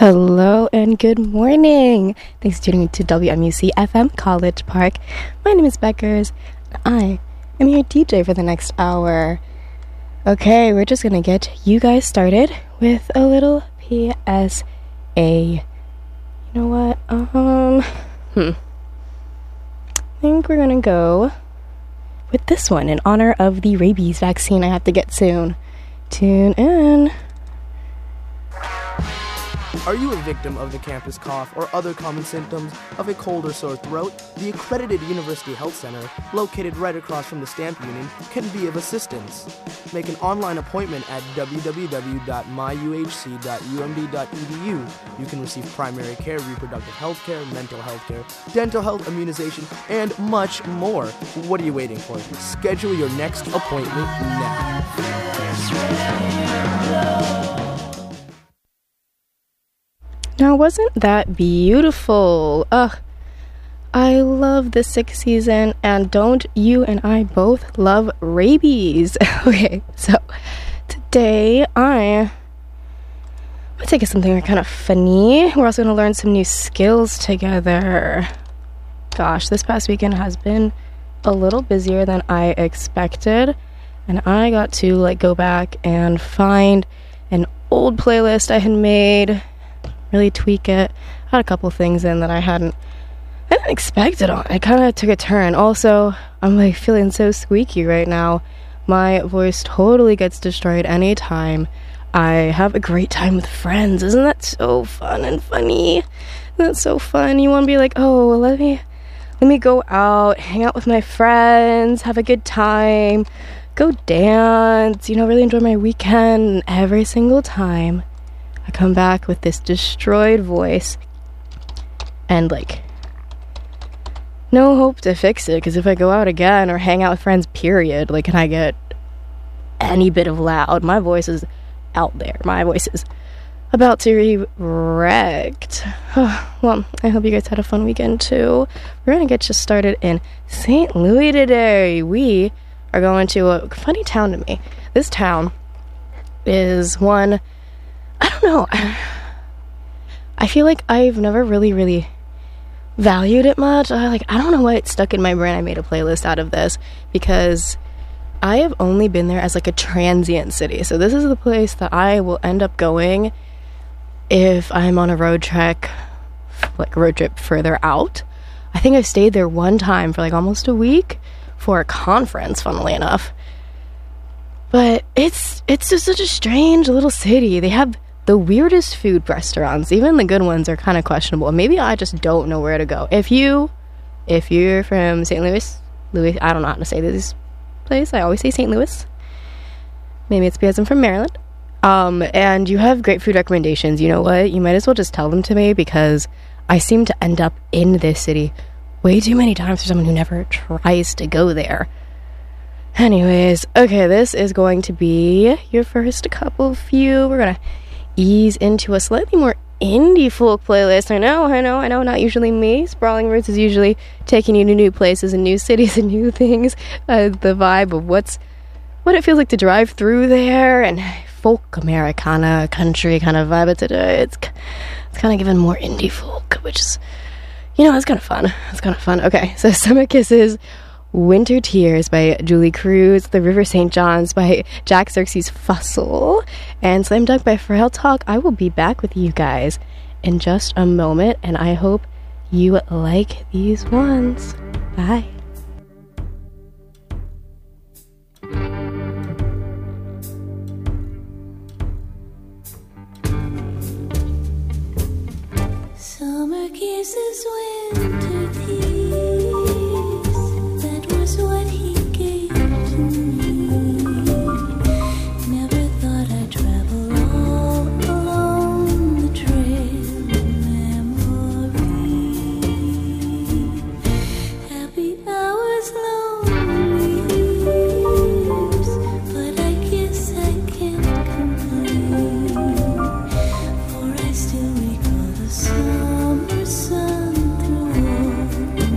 Hello and good morning. Thanks for tuning in to WMUC FM College Park. My name is Beckers. I am your DJ for the next hour. Okay, we're just gonna get you guys started with a little PSA. You know what? I think we're gonna go with this one in honor of the rabies vaccine I have to get soon. Tune in. Are you a victim of the campus cough or other common symptoms of a cold or sore throat? The accredited University Health Center, located right across from the Stamp Union, can be of assistance. Make an online appointment at www.myuhc.umd.edu. You can receive primary care, reproductive health care, mental health care, dental health, immunization, and much more. What are you waiting for? Schedule your next appointment now. Now, wasn't that beautiful? Ugh, I love the 6th season, and don't you and I both love rabies? Okay, so today I'm gonna take us something kind of funny. We're also gonna learn some new skills together. Gosh, this past weekend has been a little busier than I expected, and I got to go back and find an old playlist I had made. Really tweak it. I had a couple things in that I didn't expect it on. It kind of took a turn. Also, I'm feeling so squeaky right now. My voice totally gets destroyed anytime I have a great time with friends. Isn't that so fun and funny? That's so fun. You want to be like, oh, let me go out, hang out with my friends, have a good time, go dance, really enjoy my weekend. And every single time I come back with this destroyed voice and no hope to fix it, because if I go out again or hang out with friends, period, and I get any bit of loud, my voice is out there. My voice is about to be wrecked. Well, I hope you guys had a fun weekend too. We're gonna get you started in St. Louis today. We are going to a funny town to me. This town is one, I don't know, I feel like I've never really valued it much. I don't know why it stuck in my brain. I made a playlist out of this because I have only been there as a transient city. So this is the place that I will end up going if I'm on a road trip further out. I think I stayed there one time for almost a week for a conference, funnily enough. But it's just such a strange little city. They have the weirdest food restaurants. Even the good ones are kind of questionable. Maybe I just don't know where to go. If you're from St. Louis, I don't know how to say this place. I always say St. Louis. Maybe it's because I'm from Maryland. And you have great food recommendations. You know what? You might as well just tell them to me, because I seem to end up in this city way too many times for someone who never tries to go there. Anyways, okay, this is going to be your first few. We're gonna ease into a slightly more indie folk playlist. I know, not usually me. Sprawling Roots is usually taking you to new places and new cities and new things. The vibe of what it feels like to drive through there, and folk Americana country kind of vibe. But today it's kind of given more indie folk, which is, it's kind of fun. Okay, so Summer Kisses, Winter Tears by Julie Cruz, The River St. John's by Jack Xerxes Fussell, and Slam Dunk by Frail Talk. I will be back with you guys in just a moment, and I hope you like these ones. Bye. Summer kisses, winter tears, that was what he gave to me. Never thought I'd travel all along the trail of memory. Happy hours, lonely years, but I guess I can't complain, for I still recall the summer sun through all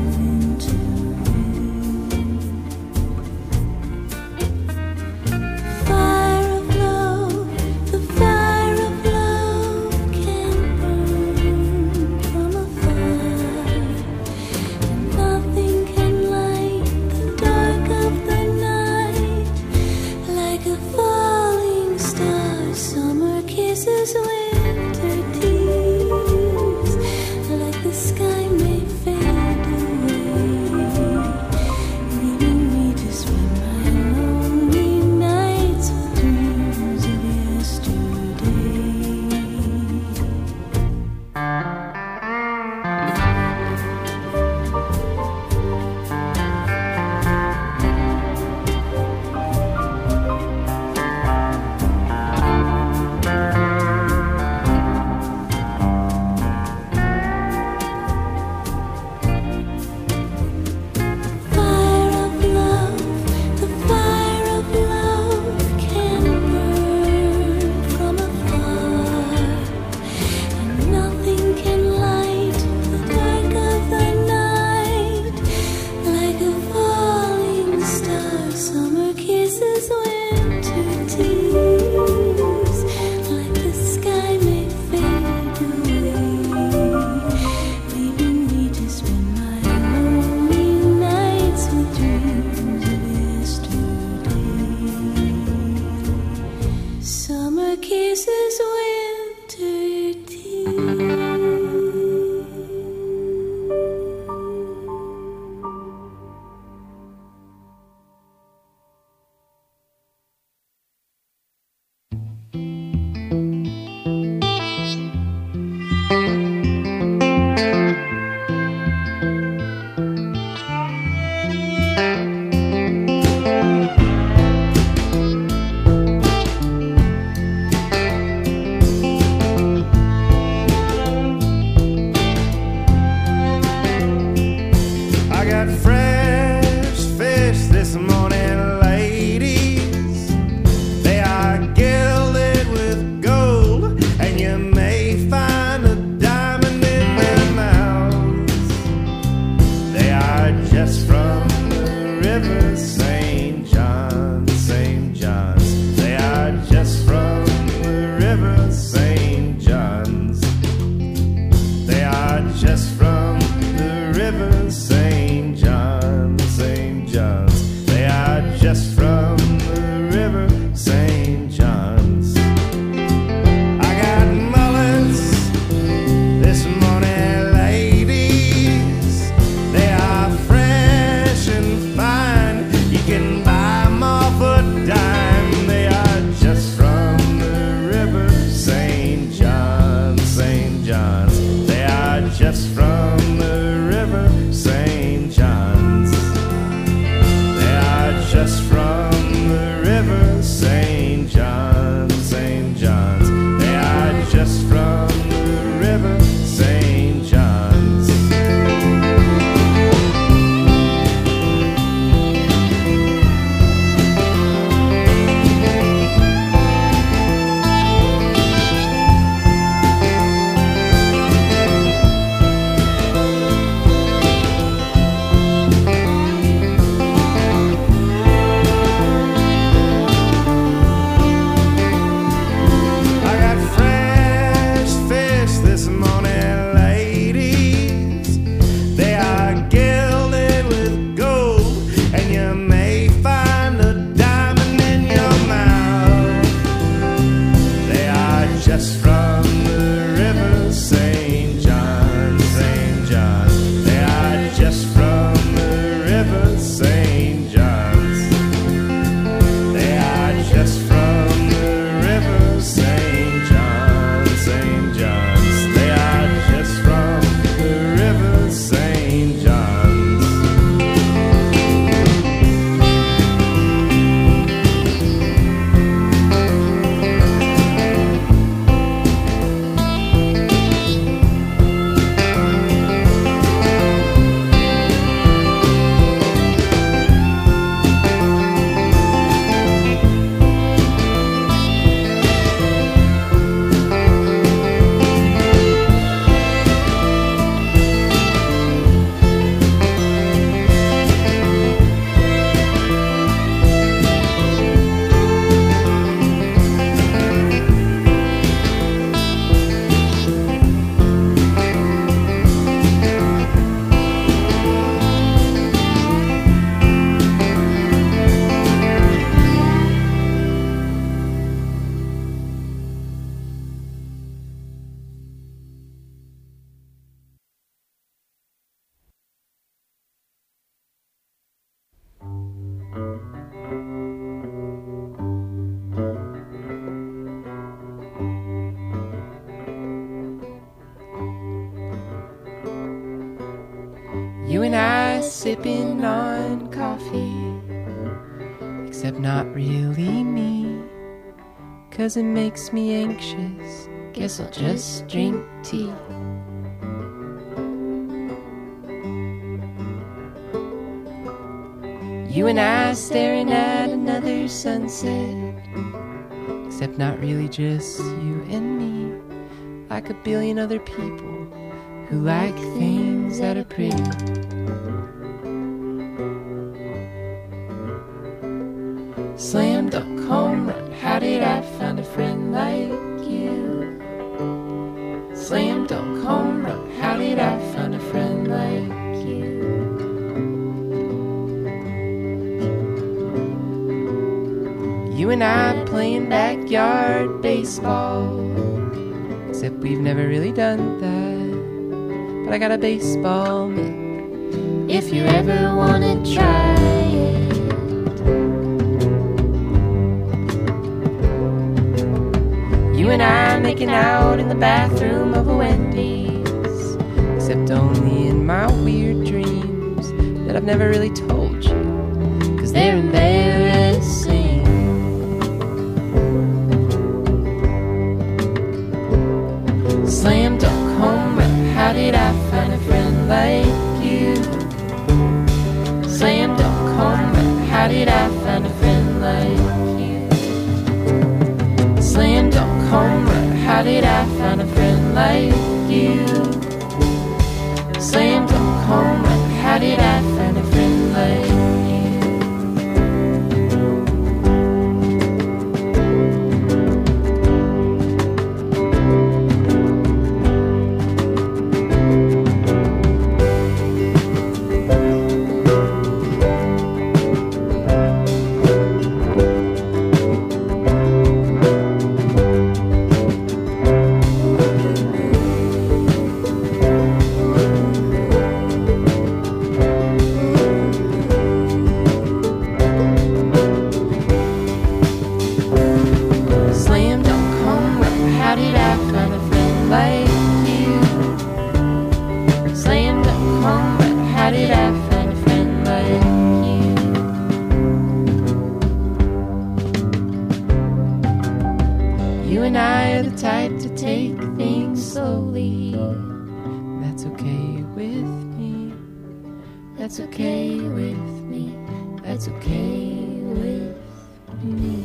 river, St. John, St. John's. They are just from the river, St. John's. I got mullets this morning, ladies. They are fresh and fine. You can buy them off a dime. They are just from the river, St. John, St. John's. They are just from the river, St. John's. They are just from the river, St. John, St. John's. They are just from the river, St. John's. I got fresh fish this morning, ladies. They are gilded with gold, and you may find a diamond in your mouth. They are just from the river, St. John, St. John. They are just from the river, St. John's. They are just from the river, St. John, St. John's. They are just from the river, St. John's. You and I sipping on coffee, except not really me, 'cause it makes me anxious. Guess I'll just drink tea. You and I staring at another sunset, except not really just you and me, like a billion other people who like things that are pretty. Slam dunk home run, how did I find a friend like you? Slam dunk home run, how did I find a friend like you? You and I playing backyard baseball, except we've never really done that. But I got a baseball mitt if you ever wanna try it. You and I making out in the bathroom of a Wendy's, except only in my weird dreams that I've never really told you, 'cause they're embarrassing. Slam dunk home run, how did I find a friend like you? Slam dunk home run, how did I find a friend like you? Slam dunk home run, how did I find a friend like you? Slam dunk home run, how did I find a friend like you? take things slowly. That's okay with me. That's okay with me. That's okay with me.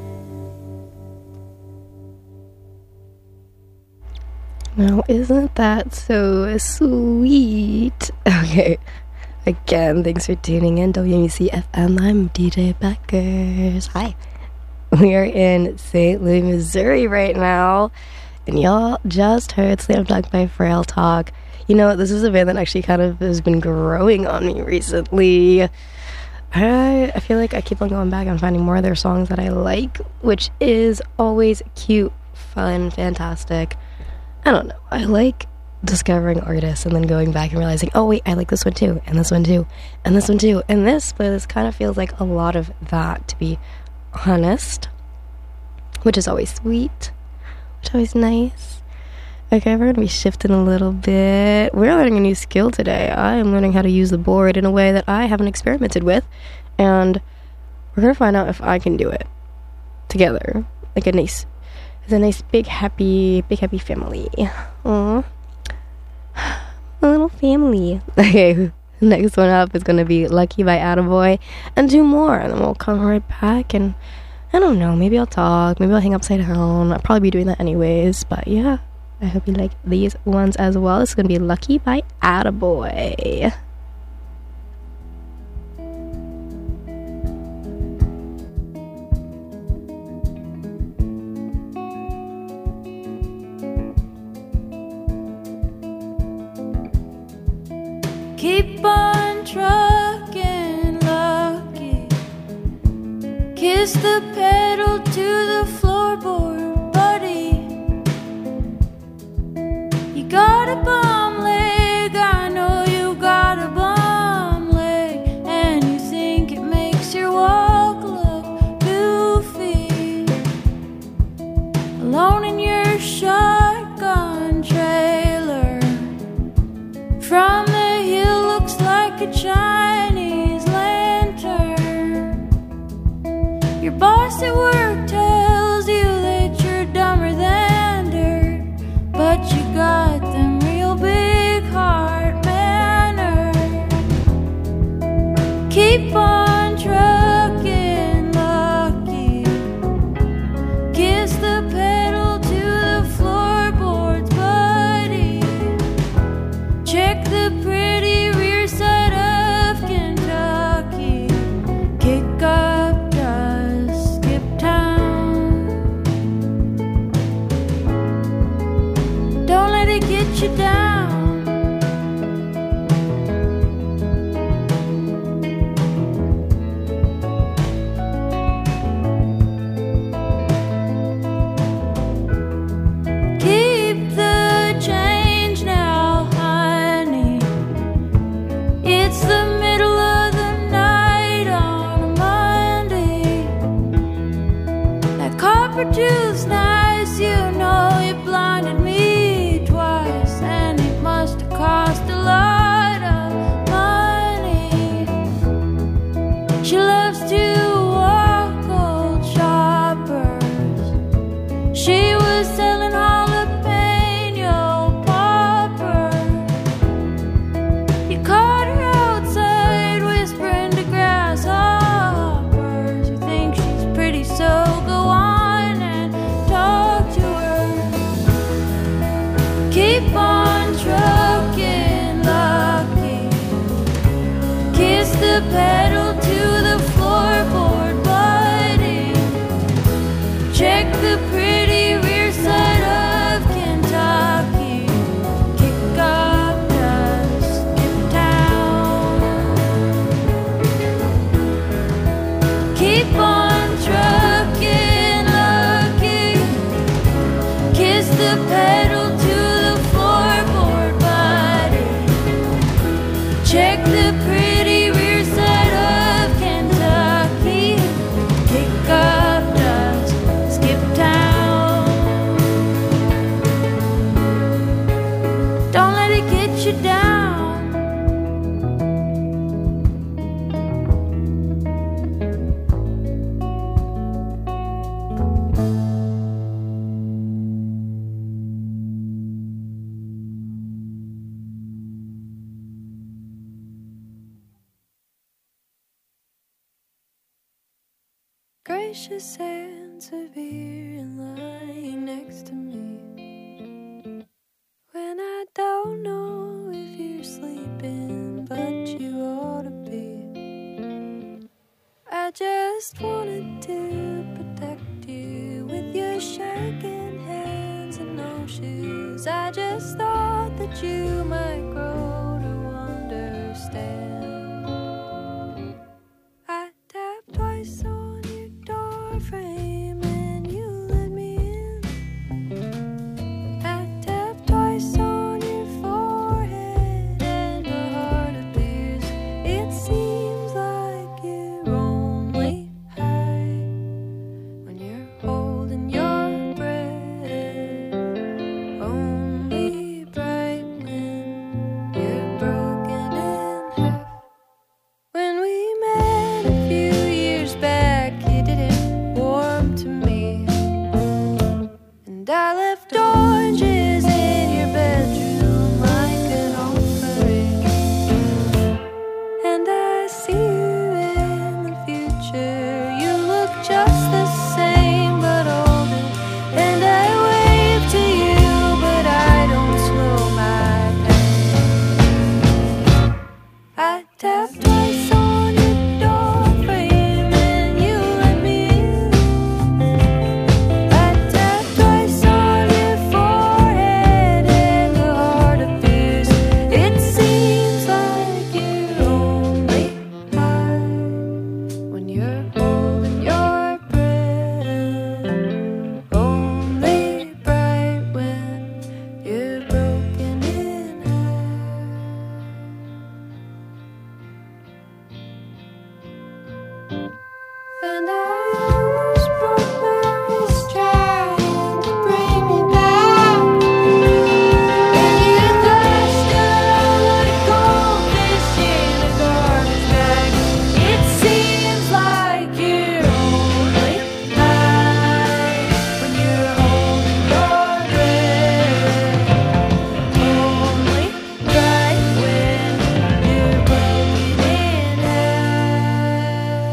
Now, isn't that so sweet? Okay. Again, thanks for tuning in. WMUC FM. I'm DJ Beckers. Hi. We are in St. Louis, Missouri right now. And y'all just heard Slam Dunk by Frail Talk. You know, this is a band that actually kind of has been growing on me recently. I feel like I keep on going back and finding more of their songs that I like, which is always cute, fun, fantastic. I don't know. I like discovering artists and then going back and realizing, oh wait, I like this one too, and this one too, and this one too, and this playlist kind of feels like a lot of that, to be honest, which is always sweet, which is always nice. Okay, we're gonna be shifting a little bit. We're learning a new skill today. I am learning how to use the board in a way that I haven't experimented with, and we're gonna find out if I can do it together, like it's a nice big happy family. Aww. A little family. Okay, next one up is going to be Lucky by Attaboy and two more, and then we'll come right back, and I don't know, maybe I'll talk, maybe I'll hang upside down. I'll probably be doing that anyways, but yeah, I hope you like these ones as well. It's going to be Lucky by Attaboy. Keep on trucking, lucky. Kiss the pedal to the floorboard, buddy. You got a bum leg, I know you got a bum leg, and you think it makes your walk look goofy. Alone in your shotgun trailer, from the hill looks like a Chinese lantern. Your boss at work tells you that you're dumber than dirt, but you got them real big heart manners. Keep on trucking, lucky. Kiss the pedal to the floorboards, buddy. Check the pretty rear side of Kentucky. Kick up dust, skip town. Don't let it get you down. Keep the change now, honey. It's the middle of the night on a Monday. That copper tooth's nice, you know it blinded me twice, and it must have cost a lot of money. She loves to walk old shoppers. She was selling jalapeno popper. You caught her outside whispering to grasshoppers. You think she's pretty, so go on and talk to her. Keep on trucking, lucky. Kiss the pedal to the floorboard, buddy. Check the pretty rear side of Kentucky. Kick up dust, skip town. Keep on trucking, lucky. Kiss the pedal to the floorboard, buddy. Check the pretty rear side of Kentucky. Kick up dust, skip town. Don't let it get you down. gracious and severe and lying next to me. When I don't know if you're sleeping, but you ought to be. I just wanted to protect you with your shaking hands and no shoes. I just thought that you might grow to understand. I tapped twice on your door frame and you let me in. I tapped twice on your forehead and my heart appears. It seems like you're only high when you're holding your breath, only bright when you're broken in half. When we met a few years back, you didn't warm to me, and I left oranges in your bedroom like an offering. And I see you in the future. You look just the same but older. And I wave to you, but I don't slow my pace. I tap twice on your door frame and you let me in. I tap twice on your forehead and your heart appears. It seems like you're only high when you're holding your breath, only bright when you're broken in half. And I almost broke my wrist trying to bring me back. And you threshed around like goldfish in a garbage bag. It seems like you're only high when you're holding your breath, only bright when you're broken in half.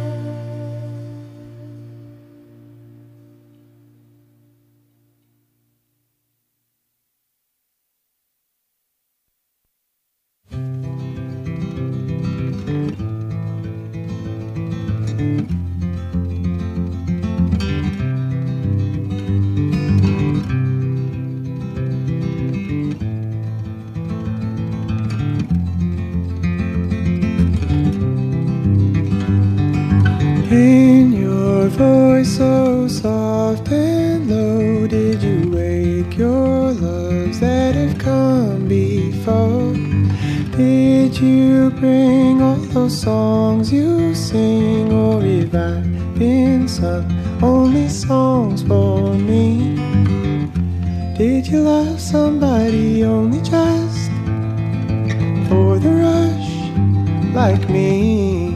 In your voice so soft and low, did you wake your loves that have come before? Did you bring all those songs you sing, or have I been sung only songs for me? Did you love somebody only just for the rush like me?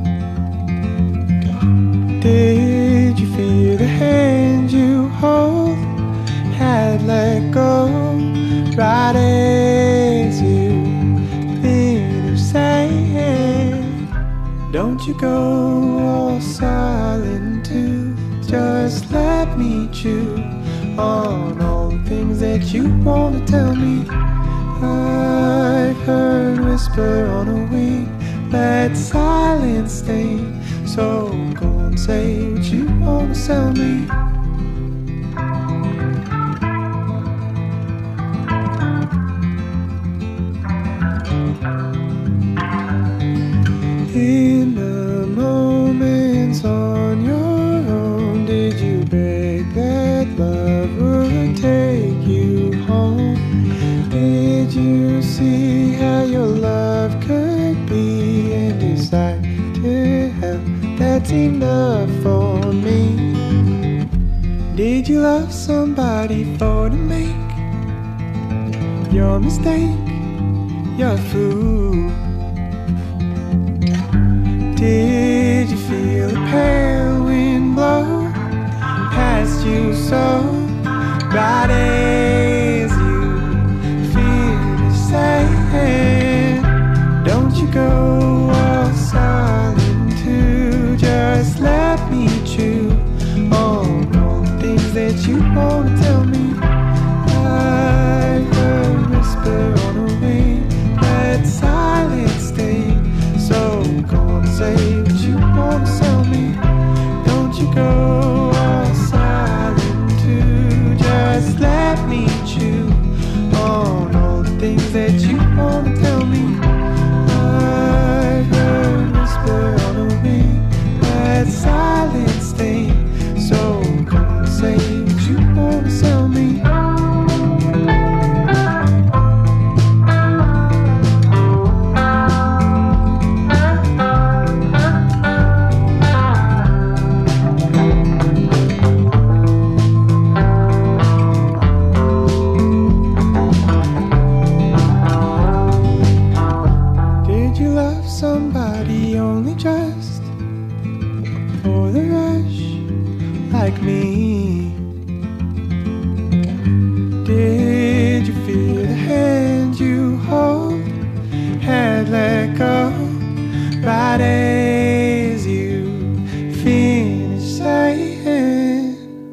Did you feel the hand you hold had let go right as you finished saying, don't you go all silent too, just let me chew on all the things that you want to tell me. I've heard whisper on a wing, let silence stay, so go and say what you want to tell me. In the moments on your own, did you beg that love would take you home? Did you see how your love could be and decide to have that's enough for me? Did you love somebody for to make your mistake your fool? Did you feel the pale wind blow past you so right as you finish saying, don't you go all silent too, just let me choose say what you wanna tell me. Don't you go all silent too. Just let me chew on all the things that you wanna tell me. I heard whisper on a wing, that silence thing. So come and say what you wanna tell me. Somebody only just for the rush like me? Did you feel the hand you hold had let go right as you finished saying?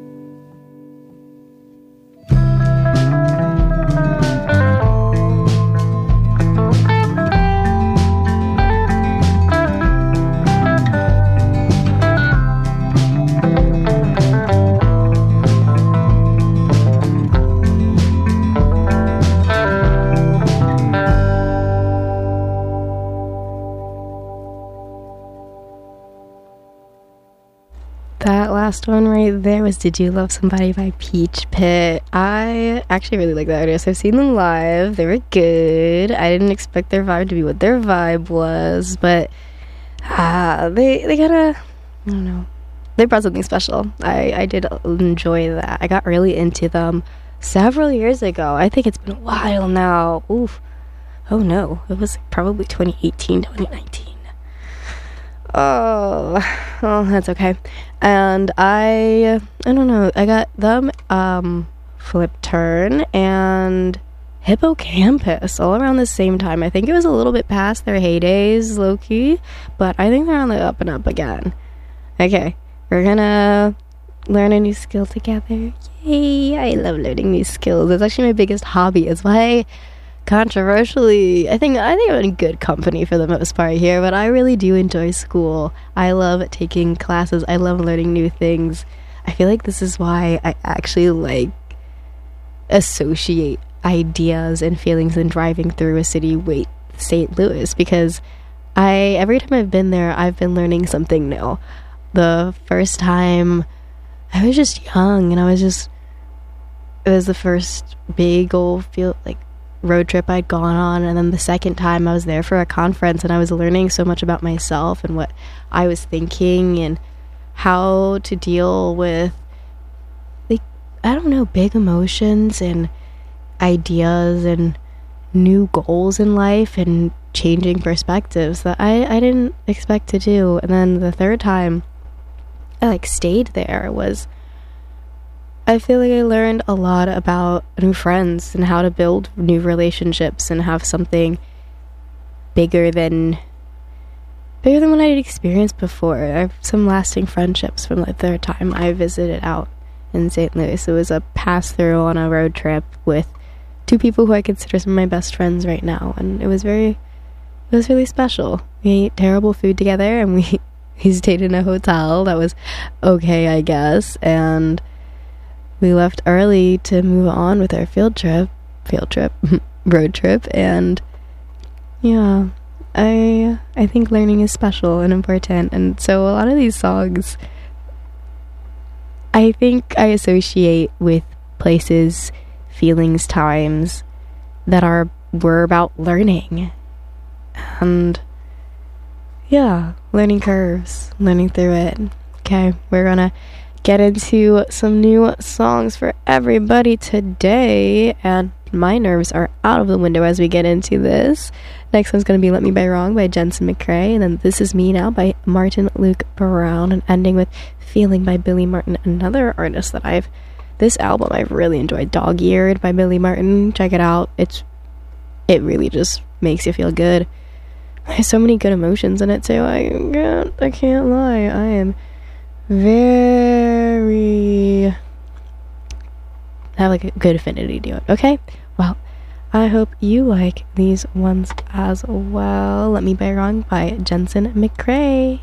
That last one right there was Did You Love Somebody by Peach Pit. I actually really like that artist. I've seen them live. They were good. I didn't expect their vibe to be what their vibe was, but they gotta, I don't know. They brought something special. I did enjoy that. I got really into them several years ago. I think it's been a while now. Oof. Oh no. It was probably 2018, 2019. Oh, that's okay. And I don't know, I got them, Flip Turn and Hippocampus all around the same time. I think it was a little bit past their heydays, low-key, but I think they're on the up and up again. Okay, we're gonna learn a new skill together. Yay, I love learning new skills. It's actually my biggest hobby. It's why, controversially, I think I'm in good company for the most part here, but I really do enjoy school. I love taking classes. I love learning new things. I feel like this is why I actually like associate ideas and feelings in driving through a city with St. Louis, because every time I've been there, I've been learning something new. The first time I was just young, and it was the first big old road trip I'd gone on, and then the second time I was there for a conference, and I was learning so much about myself and what I was thinking and how to deal with, I don't know, big emotions and ideas and new goals in life and changing perspectives that I didn't expect to do. And then the third time I stayed there I feel like I learned a lot about new friends and how to build new relationships and have something bigger than what I had experienced before. I have some lasting friendships from the third time I visited out in St. Louis. It was a pass-through on a road trip with two people who I consider some of my best friends right now, and it was really special. We ate terrible food together, and we stayed in a hotel that was okay, I guess, and we left early to move on with our road trip, and yeah, I think learning is special and important, and so a lot of these songs I think I associate with places, feelings, times that were about learning, and yeah, learning curves, learning through it. Okay, we're gonna get into some new songs for everybody today, and my nerves are out of the window as we get into this. Next one's going to be Let Me Be Wrong by Jensen McRae, and then This Is Me Now by Martin Luke Brown, and ending with Feeling by Billy Martin, another artist that this album I've really enjoyed, Dog Eared by Billy Martin. Check it out. It really just makes you feel good. There's so many good emotions in it too. I can't lie. I am I have a good affinity to it. Okay, well, I hope you like these ones as well. Let Me Be Wrong by Jensen McCrae.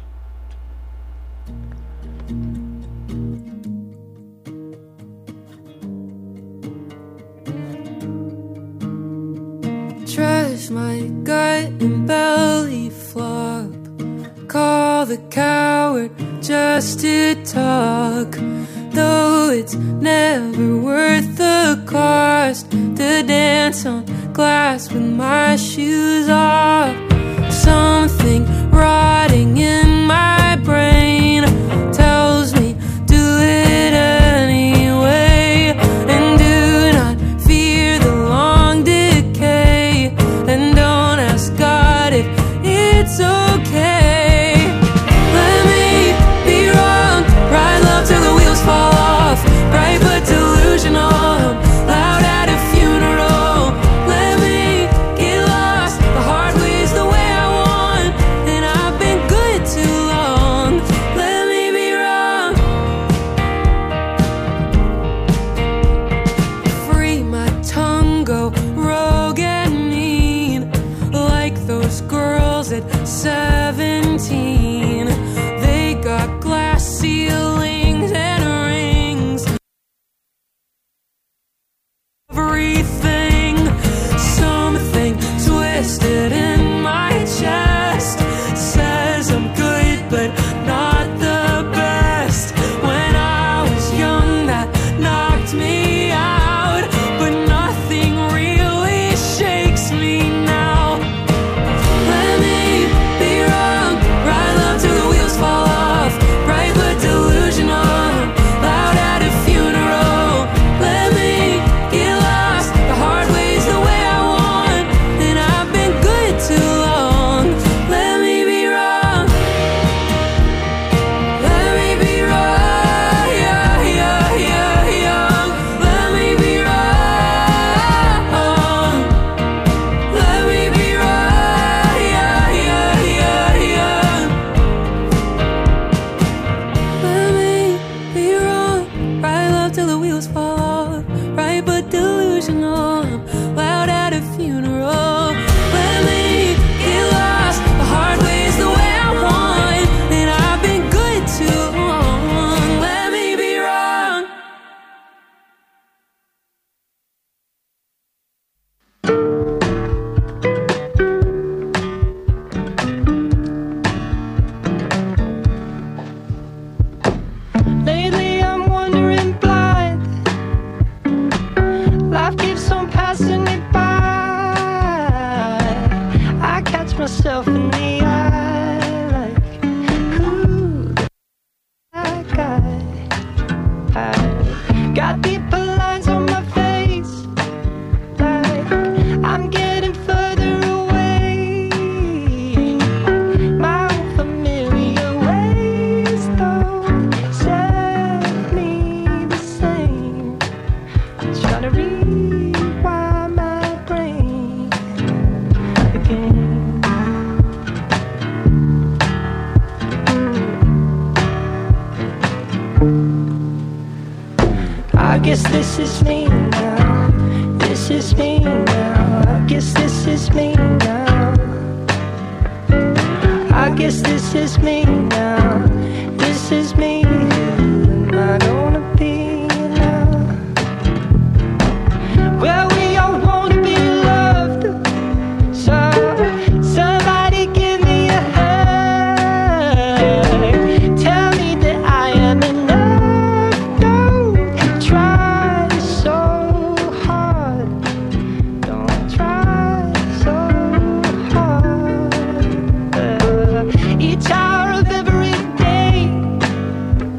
Trash my gut and belly flop. Call the coward just to talk. Though it's never worth the cost to dance on glass with my shoes off. Something rotting in my brain tells me do it anyway. And do not fear the long decay. And don't ask God if it's okay. Let me be wrong. Ride love till the wheels fall off. Bright but delusional. Loud at a funeral. Let me get lost. The hard way's the way I want. And I've been good too long. Let me be wrong. Free my tongue, go rogue and mean. Like those girls at 17. They got glass ceilings and rings. Everything, something twisted in my chest says I'm good but not the best. When I was young that knocked me out, but nothing really shakes me now. Let me be wrong. Ride love till the wheels fall off. Bright but delusional. Loud at a funeral. Let me get lost. The hard way's the way I want. And I've been good too long. Let me be wrong. Let me be wrong. Yeah, yeah, yeah, young. Let me be wrong. Let me be wrong. Yeah, yeah, yeah, young. Let me be wrong. Ride love till the wheels fall off. Right but delusional. Loud at a funeral. Let me get lost. The hard way's the way I want. And I've been good too long. Let me be wrong. Lately I'm wandering blind. Life keeps on passing me by. I catch myself in the eye like, who that guy? I got deeper lines on my face, like I'm getting further away. My old familiar ways don't set me the same. I'm trying to rewire my brain again. I guess this is me now. This is me now. I guess this is me now. I guess this is me now. This is me. Who am I gonna be now? Well, we all wanna be loved. So somebody give me a hug. Tell me that I am enough. Don't try so hard. Don't try so hard. Each hour of every day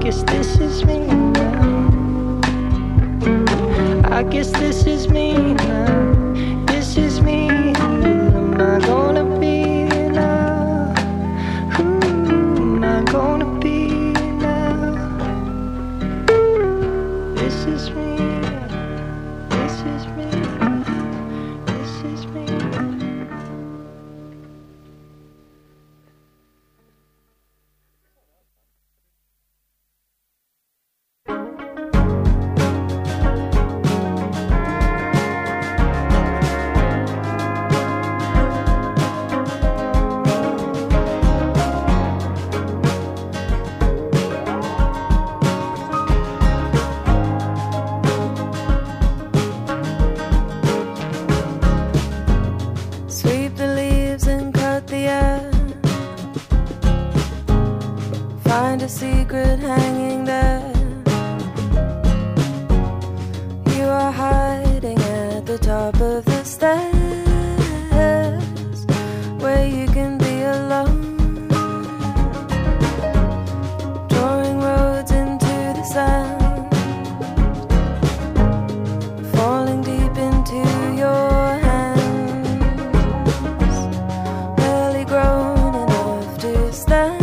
guess this is me now. I guess this is me now. This is me. Who am I gonna be now? Who am I gonna be now? This is me. This is me. This is me. Sweep the leaves and cut the air. Find a secret hanging there. You are hiding at the top of the stairs, where you can be alone. Drawing roads into the sand, falling deep into your hands, barely grown enough to stand,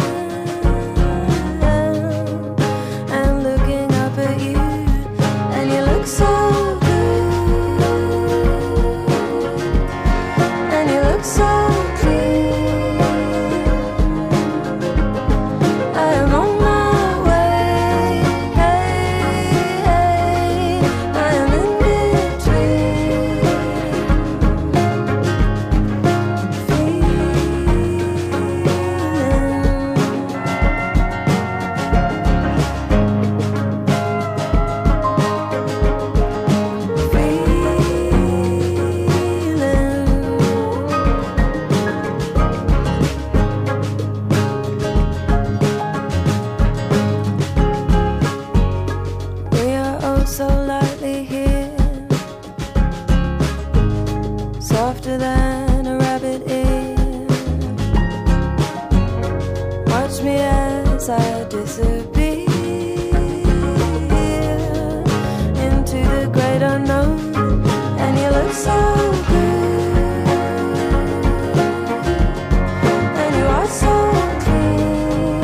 and looking up at you, and you look so good, and you look so clean. I am on my way, hey, hey, I am in between. We are oh so lightly here, softer than a rabbit ear. Watch me as I disappear into the great unknown, and you look so good, and you are so clean.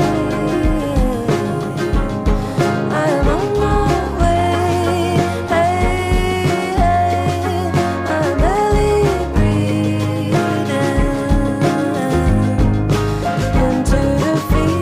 I am on my way, hey, hey, I'm barely breathing into the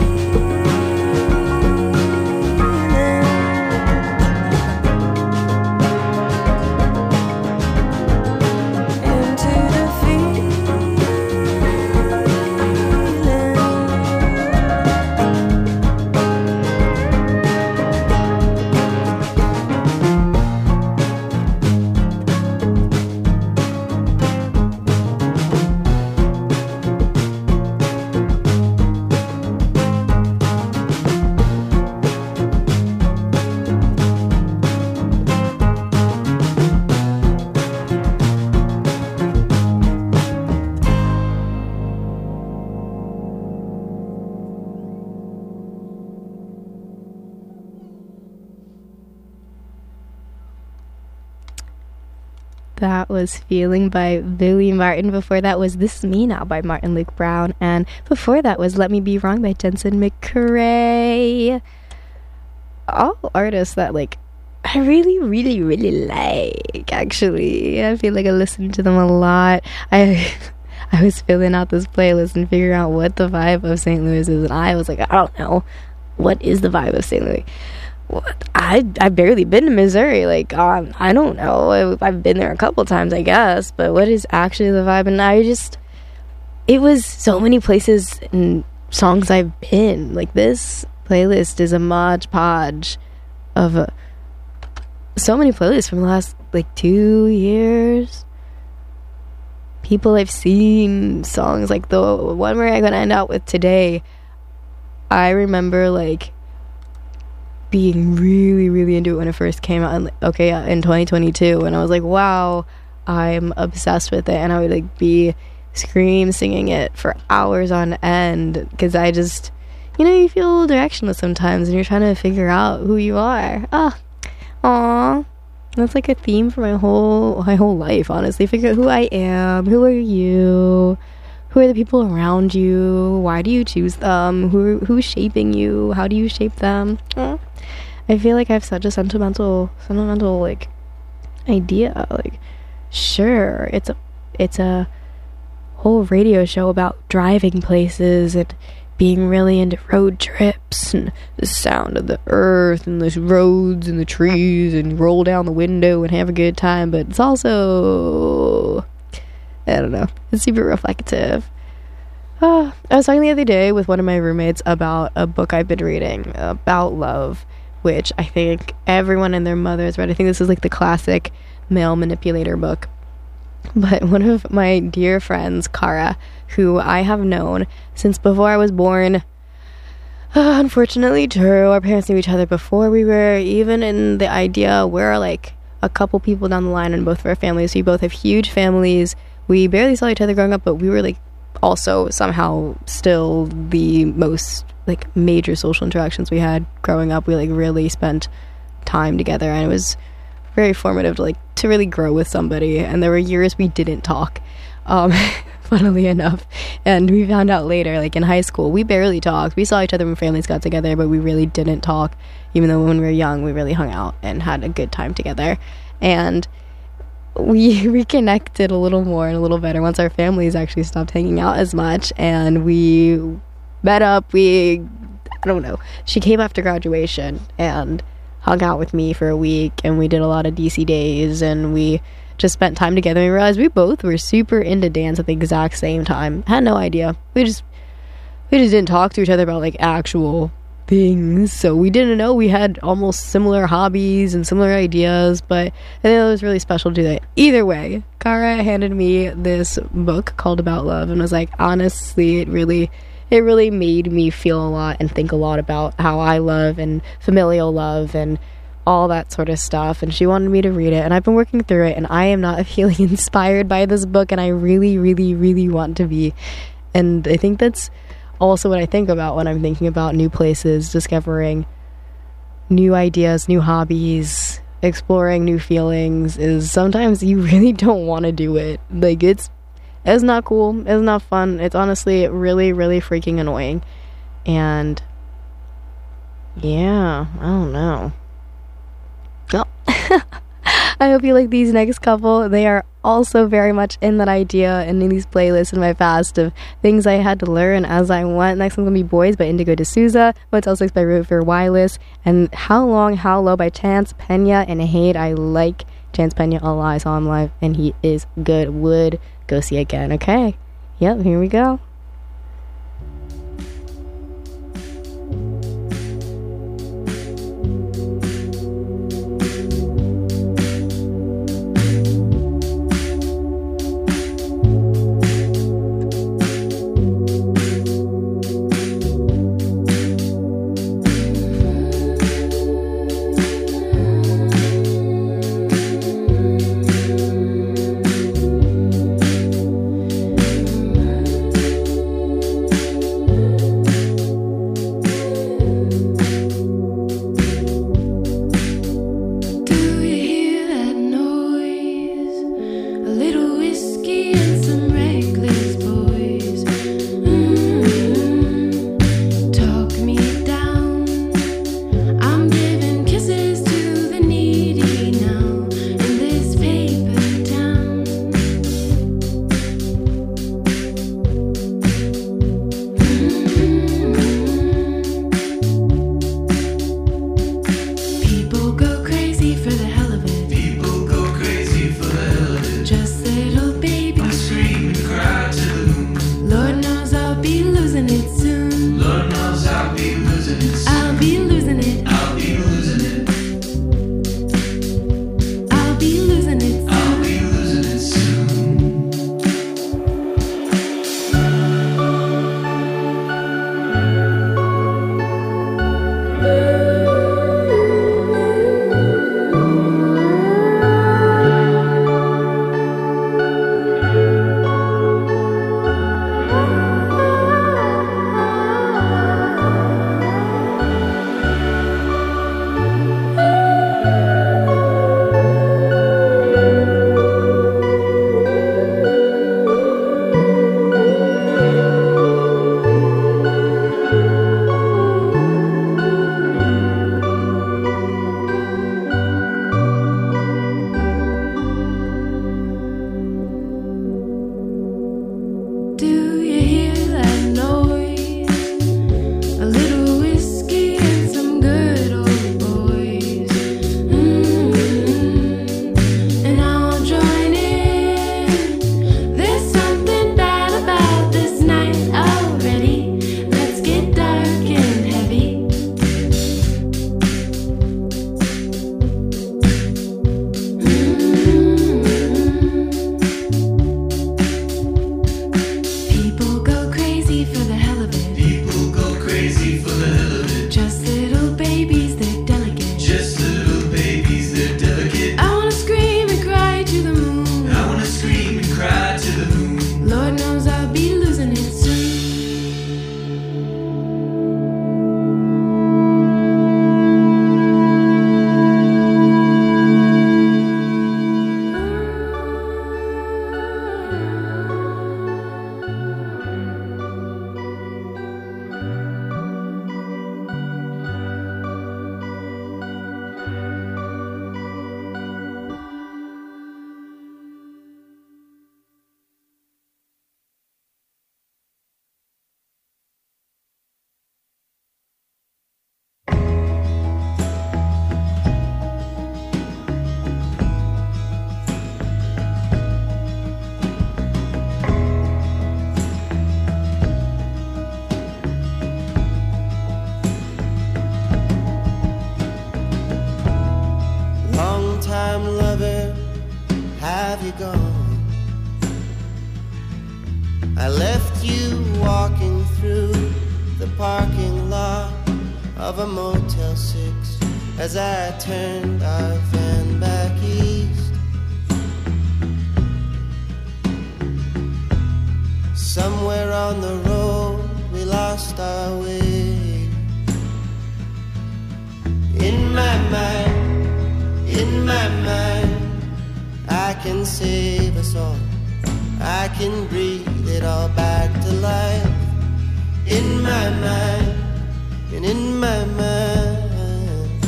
That was Feeling by Billy Martin. Before that was This Is Me Now by Martin Luke Brown. And before that was Let Me Be Wrong by Jensen McCrae. All artists that, like, I really, really, really like, actually. I feel like I listen to them a lot. I was filling out this playlist and figuring out what the vibe of St. Louis is. And I was like, I don't know. What is the vibe of St. Louis? I've barely been to Missouri. Like, I don't know. I've been there a couple times, I guess. But what is actually the vibe? And it was so many places and songs I've been. Like, this playlist is a modge podge of so many playlists from the last, like, 2 years. People I've seen, songs. Like, the one we're going to end out with today, I remember, like, being really, really into it when it first came out in 2022, and I was like, wow, I'm obsessed with it. And I would, like, be singing it for hours on end, because I just, you know, you feel directionless sometimes and you're trying to figure out who you are. Aw. That's like a theme for my whole life, honestly. Figure out who I am, who are you, who are the people around you, why do you choose them, who's shaping you, how do you shape them. I feel like I have such a sentimental like idea. Like, sure, it's a whole radio show about driving places and being really into road trips and the sound of the earth and the roads and the trees, and roll down the window and have a good time, but it's also, I don't know, it's super reflective. I was talking the other day with one of my roommates about a book I've been reading about love, which I think everyone and their mother has read. I think this is like the classic male manipulator book. But one of my dear friends, Kara, who I have known since before I was born, unfortunately true, our parents knew each other before we were even in the idea. We're like a couple people down the line in both of our families. We both have huge families. We barely saw each other growing up, but we were like also somehow still the most like major social interactions we had growing up. We like really spent time together, and it was very formative to really grow with somebody. And there were years we didn't talk, funnily enough, and we found out later, like in high school, we barely talked. We saw each other when families got together, but we really didn't talk, even though when we were young we really hung out and had a good time together. And we reconnected a little more and a little better once our families actually stopped hanging out as much, and we met up. I don't know, she came after graduation and hung out with me for a week, and we did a lot of DC days, and we just spent time together. And we realized we both were super into dance at the exact same time. Had no idea. We just didn't talk to each other about like actual things, so we didn't know we had almost similar hobbies and similar ideas. But I think it was really special to do that. Either way, Kara handed me this book called About Love and was like, honestly, it really made me feel a lot and think a lot about how I love and familial love and all that sort of stuff. And she wanted me to read it, and I've been working through it, and I am not feeling inspired by this book, and I really, really, really want to be. And I think that's also what I think about when I'm thinking about new places, discovering new ideas, new hobbies, exploring new feelings, is sometimes you really don't want to do it. Like, it's not cool, it's not fun, it's honestly really, really freaking annoying. And yeah, I don't know. Well, I hope you like these next couple. They are also very much in that idea and in these playlists in my past of things I had to learn as I went. Next one's gonna be Boys by Indigo D'Souza, Motel 6 by River Wireless, and How Long, How Low by Chance Pena. And Hate, I like Chance Pena a lot. I saw him live and he is good. Would go see again. Okay, yep, here we go. you gone? I left you walking through the parking lot of a Motel 6 as I turned our van back east. Somewhere on the road we lost our way. In my mind, I can save us all. I can breathe it all back to life. In my mind, and in my mind,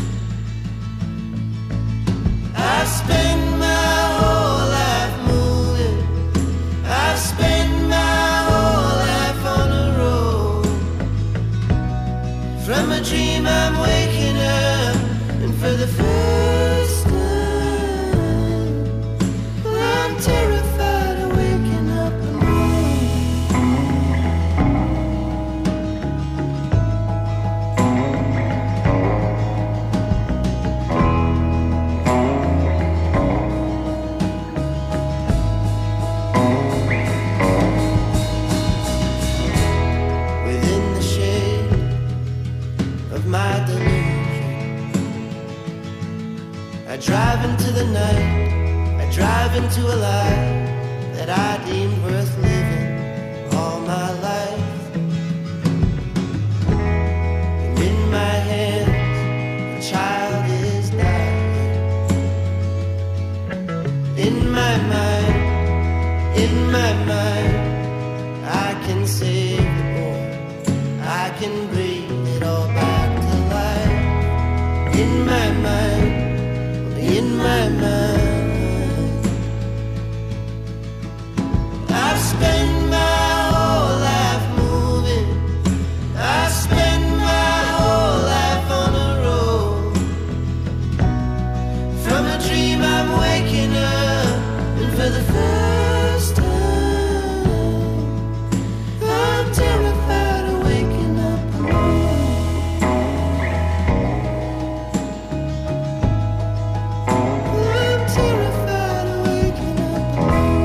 I spend my whole life moving. I spend my whole life on the road. From a dream I'm waking up, and for the first time I'm terrified of waking up alone. Within the shade of my delusion, I drive into the night, I drive into a life that I deemed worth living all my life. And in my hands, a child is dying. In my mind, I can save the boy. I can bring it all back to life. In my mind, I've spent my whole life moving. I spend my whole life on the road. From a dream I'm waking up, and for the first time I'm terrified of waking up alone. I'm terrified of waking up alone.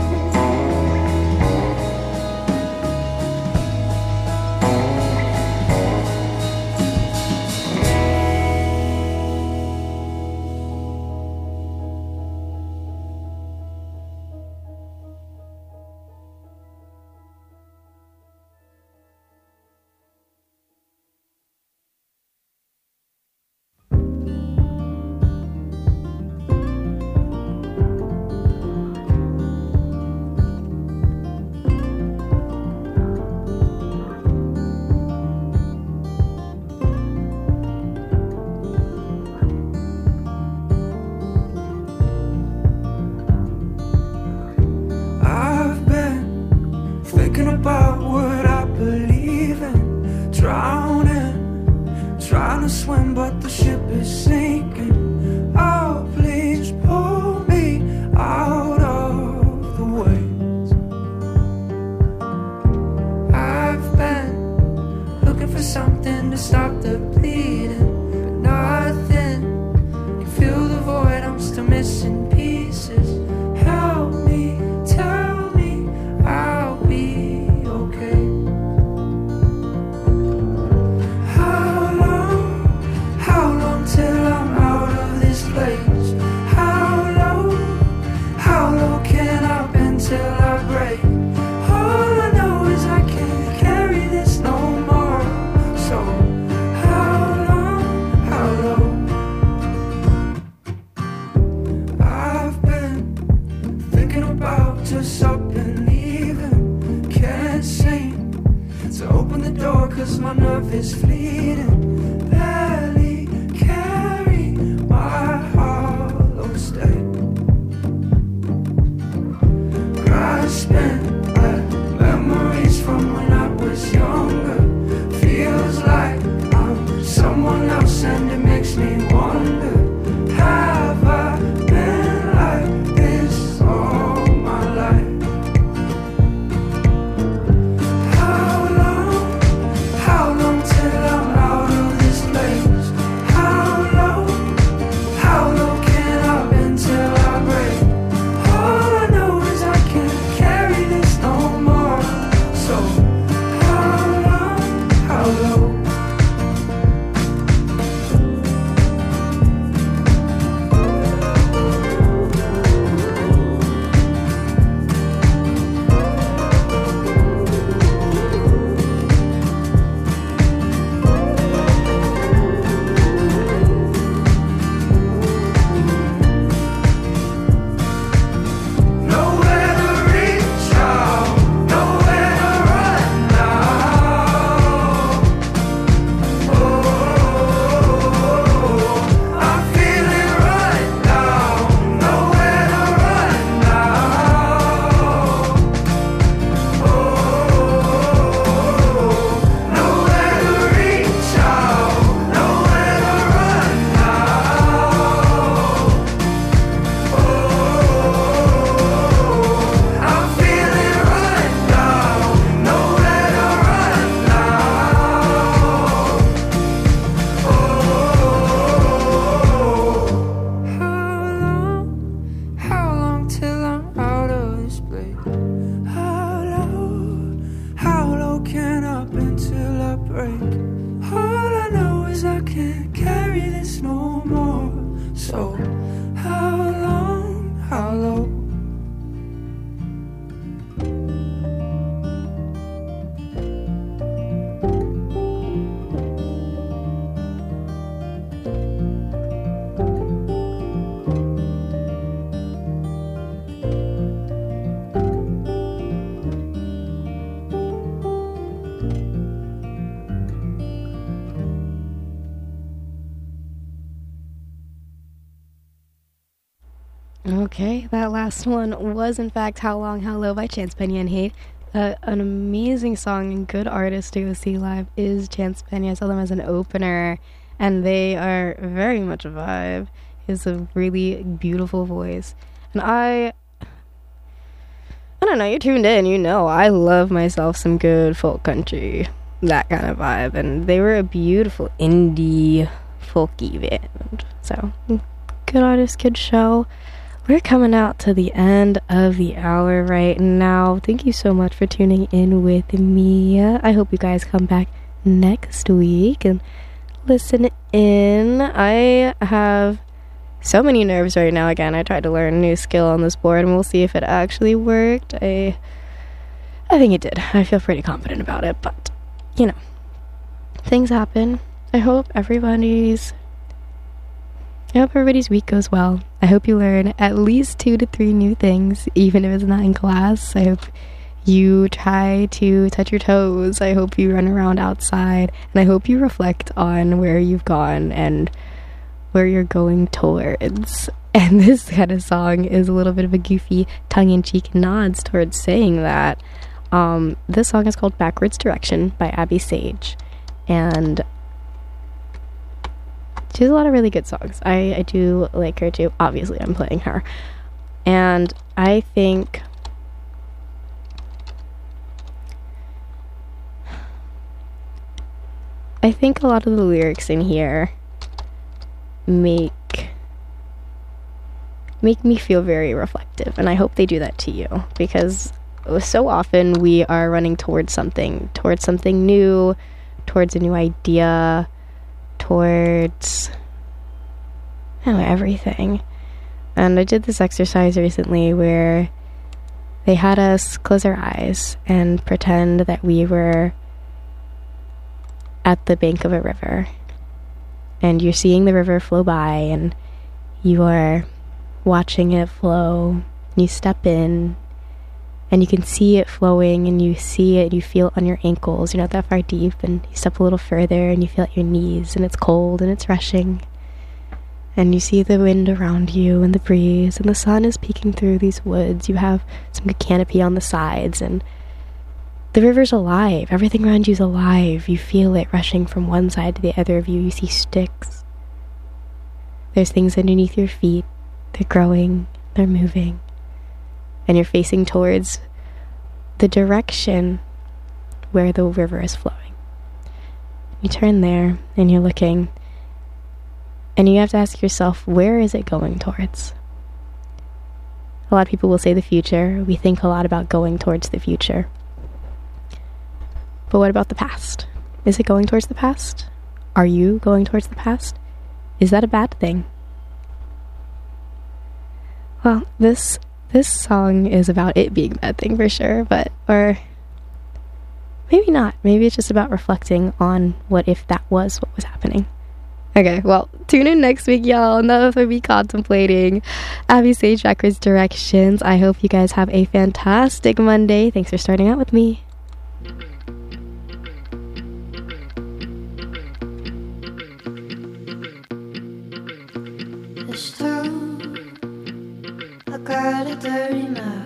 I've been thinking about what I believe in, drowning, trying to swim, but the ship is sinking. Oh, please pull me out of the waves. I've been looking for something to stop the bleeding, but nothing can fill the void. I'm still missing pieces. Help me, tell me I'll be okay. How long till I'm out of this place? How low can I bend till I break? All I know is I can't carry this no more. So how low? I've been thinking about just up and leaving. Can't seem to open the door 'cause my nerve is fleeting. Barely carry my hollow state, grasping at memories from when I was younger. Feels like I'm someone else, and it makes me wonder, have I been like this all my life? How long till I'm out of this place? How low can I bend till I break? All Okay, that last one was in fact How Long, How Low by Chance Penny and Hate. An amazing song and good artist to go see live is Chance Penny. I saw them as an opener, and they are very much a vibe. He has a really beautiful voice. And I don't know, you're tuned in, you know, I love myself some good folk country, that kind of vibe. And they were a beautiful indie folky band. So, good artist, good show. We're coming out to the end of the hour right now. Thank you so much for tuning in with me. I hope you guys come back next week and listen in. I have so many nerves right now. Again, I tried to learn a new skill on this board, and we'll see if it actually worked. I think it did. I feel pretty confident about it, but, you know, things happen. I hope everybody's week goes well. I hope you learn at least 2 to 3 new things, even if it's not in class. I hope you try to touch your toes. I hope you run around outside. And I hope you reflect on where you've gone and where you're going towards. And this kind of song is a little bit of a goofy tongue-in-cheek nods towards saying that. This song is called Backwards Direction by Abby Sage. And she has a lot of really good songs. I do like her too. Obviously, I'm playing her. And I think a lot of the lyrics in here make me feel very reflective. And I hope they do that to you. Because so often we are running towards something new, towards a new idea, towards, I don't know, everything. And I did this exercise recently where they had us close our eyes and pretend that we were at the bank of a river. And you're seeing the river flow by, and you are watching it flow. You step in, and you can see it flowing, and you see it, you feel it on your ankles. You're not that far deep, and you step a little further, and you feel at your knees, and it's cold, and it's rushing. And you see the wind around you, and the breeze, and the sun is peeking through these woods. You have some good canopy on the sides, and the river's alive. Everything around you's alive. You feel it rushing from one side to the other of you. You see sticks. There's things underneath your feet. They're growing. They're moving. And you're facing towards the direction where the river is flowing. You turn there, and you're looking, and you have to ask yourself, where is it going towards? A lot of people will say the future. We think a lot about going towards the future. But what about the past? Is it going towards the past? Are you going towards the past? Is that a bad thing? Well, this song is about it being a bad thing for sure, or maybe not. Maybe it's just about reflecting on what if that was what was happening. Okay, well, tune in next week, y'all. Enough of me contemplating Abby Sage Backwards Directions. I hope you guys have a fantastic Monday. Thanks for starting out with me. It's true, I got a dirty mouth.